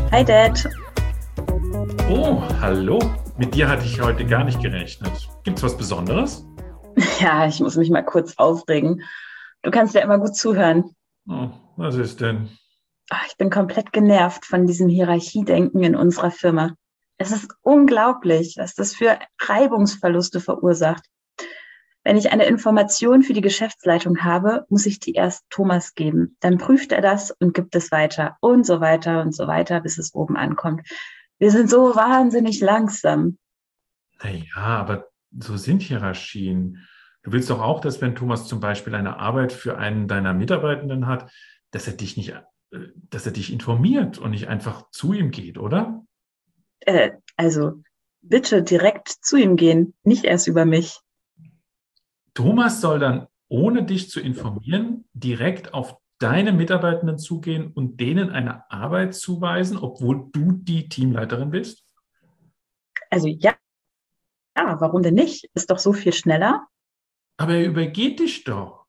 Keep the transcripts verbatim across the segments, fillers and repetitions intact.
Hi Dad. Oh, hallo. Mit dir hatte ich heute gar nicht gerechnet. Gibt's was Besonderes? Ja, ich muss mich mal kurz aufregen. Du kannst ja immer gut zuhören. Oh, was ist denn? Ah, Ich bin komplett genervt von diesem Hierarchiedenken in unserer Firma. Es ist unglaublich, was das für Reibungsverluste verursacht. Wenn ich eine Information für die Geschäftsleitung habe, muss ich die erst Thomas geben. Dann prüft er das und gibt es weiter und so weiter und so weiter, bis es oben ankommt. Wir sind so wahnsinnig langsam. Naja, aber so sind Hierarchien. Du willst doch auch, dass wenn Thomas zum Beispiel eine Arbeit für einen deiner Mitarbeitenden hat, dass er dich nicht, äh, dass er dich informiert und nicht einfach zu ihm geht, oder? Äh, also bitte direkt zu ihm gehen, nicht erst über mich. Thomas soll dann, ohne dich zu informieren, direkt auf deine Mitarbeitenden zugehen und denen eine Arbeit zuweisen, obwohl du die Teamleiterin bist? Also ja, ja, warum denn nicht? Ist doch so viel schneller. Aber er übergeht dich doch.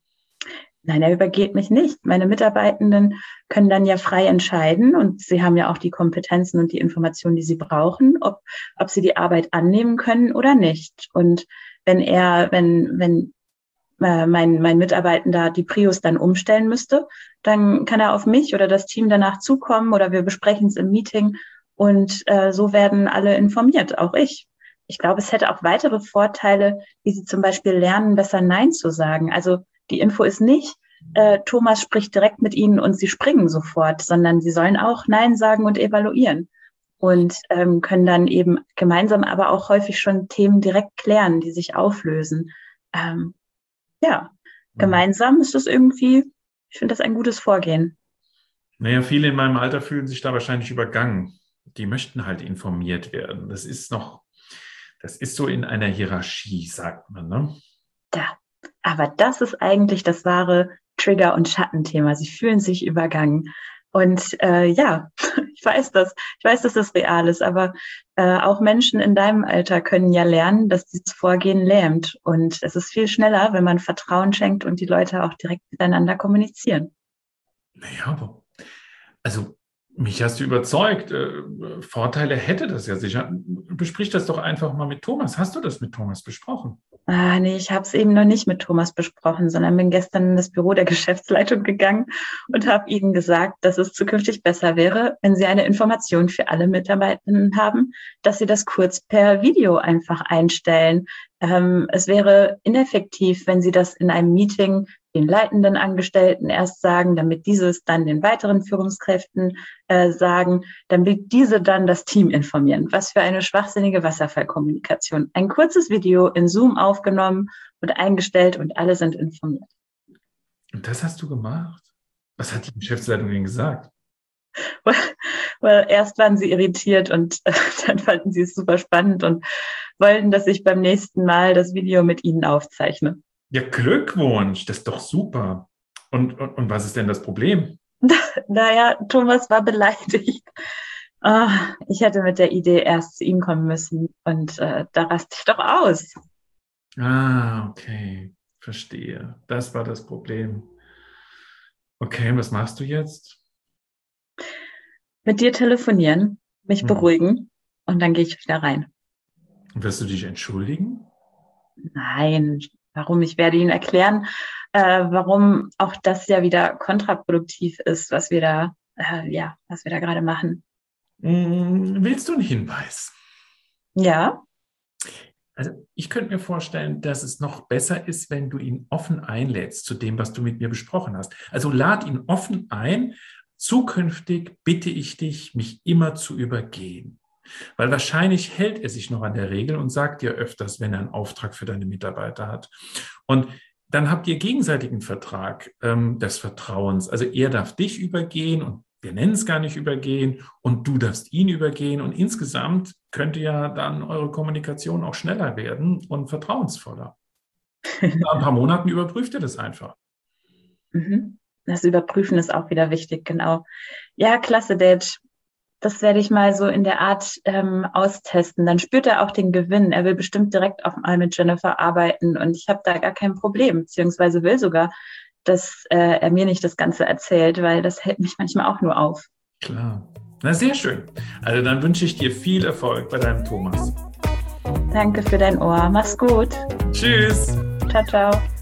Nein, er übergeht mich nicht. Meine Mitarbeitenden können dann ja frei entscheiden und sie haben ja auch die Kompetenzen und die Informationen, die sie brauchen, ob, ob sie die Arbeit annehmen können oder nicht. Und wenn er, wenn, wenn äh, mein, mein Mitarbeitender die Prios dann umstellen müsste, dann kann er auf mich oder das Team danach zukommen oder wir besprechen es im Meeting und äh, so werden alle informiert, auch ich. Ich glaube, es hätte auch weitere Vorteile, wie sie zum Beispiel lernen, besser Nein zu sagen. Also die Info ist nicht, äh, Thomas spricht direkt mit ihnen und sie springen sofort, sondern sie sollen auch Nein sagen und evaluieren und ähm, können dann eben gemeinsam aber auch häufig schon Themen direkt klären, die sich auflösen. Ähm, ja, Hm. gemeinsam ist das irgendwie, ich finde das ein gutes Vorgehen. Naja, viele in meinem Alter fühlen sich da wahrscheinlich übergangen. Die möchten halt informiert werden. Das ist noch, das ist so in einer Hierarchie, sagt man, ne? Da. Aber das ist eigentlich das wahre Trigger- und Schattenthema. Sie fühlen sich übergangen. Und äh, ja, ich weiß das. Ich weiß, dass das real ist, aber äh, auch Menschen in deinem Alter können ja lernen, dass dieses Vorgehen lähmt. Und es ist viel schneller, wenn man Vertrauen schenkt und die Leute auch direkt miteinander kommunizieren. Naja, aber, also mich hast du überzeugt. Äh, Vorteile hätte das ja sicher. Besprich das doch einfach mal mit Thomas. Hast du das mit Thomas besprochen? Ah, nee, ich habe es eben noch nicht mit Thomas besprochen, sondern bin gestern in das Büro der Geschäftsleitung gegangen und habe ihnen gesagt, dass es zukünftig besser wäre, wenn sie eine Information für alle Mitarbeitenden haben, dass sie das kurz per Video einfach einstellen. Ähm, es wäre ineffektiv, wenn sie das in einem Meeting den leitenden Angestellten erst sagen, damit dieses dann den weiteren Führungskräften äh, sagen, damit diese dann das Team informieren. Was für eine schwachsinnige Wasserfallkommunikation. Ein kurzes Video in Zoom aufgenommen und eingestellt und alle sind informiert. Und das hast du gemacht? Was hat die Geschäftsleitung denn gesagt? Weil erst waren sie irritiert und äh, dann fanden sie es super spannend und wollten, dass ich beim nächsten Mal das Video mit ihnen aufzeichne. Ja, Glückwunsch, das ist doch super. Und, und, und was ist denn das Problem? Naja, Thomas war beleidigt. Ah, ich hätte mit der Idee erst zu ihm kommen müssen und äh, da raste ich doch aus. Ah, okay, verstehe. Das war das Problem. Okay, was machst du jetzt? Mit dir telefonieren, mich Hm. beruhigen und dann gehe ich wieder rein. Wirst du dich entschuldigen? Nein, warum? Ich werde Ihnen erklären, äh, warum auch das ja wieder kontraproduktiv ist, was wir da, äh, ja, was wir da gerade machen. Hm, willst du einen Hinweis? Ja, Also ich könnte mir vorstellen, dass es noch besser ist, wenn du ihn offen einlädst zu dem, was du mit mir besprochen hast. Also lad ihn offen ein. Zukünftig bitte ich dich, mich immer zu übergehen. Weil wahrscheinlich hält er sich noch an der Regel und sagt dir öfters, wenn er einen Auftrag für deine Mitarbeiter hat. Und dann habt ihr gegenseitigen Vertrag ähm, des Vertrauens. Also er darf dich übergehen und wir nennen es gar nicht übergehen und du darfst ihn übergehen. Und insgesamt könnte ja dann eure Kommunikation auch schneller werden und vertrauensvoller. Nach ein paar Monaten überprüft ihr das einfach. mhm. Das Überprüfen ist auch wieder wichtig, genau. Ja, klasse, Dad. Das werde ich mal so in der Art ähm, austesten. Dann spürt er auch den Gewinn. Er will bestimmt direkt auf einmal mit Jennifer arbeiten und ich habe da gar kein Problem, beziehungsweise will sogar, dass äh, er mir nicht das Ganze erzählt, weil das hält mich manchmal auch nur auf. Klar. Na, sehr schön. Also dann wünsche ich dir viel Erfolg bei deinem Thomas. Danke für dein Ohr. Mach's gut. Tschüss. Ciao, ciao.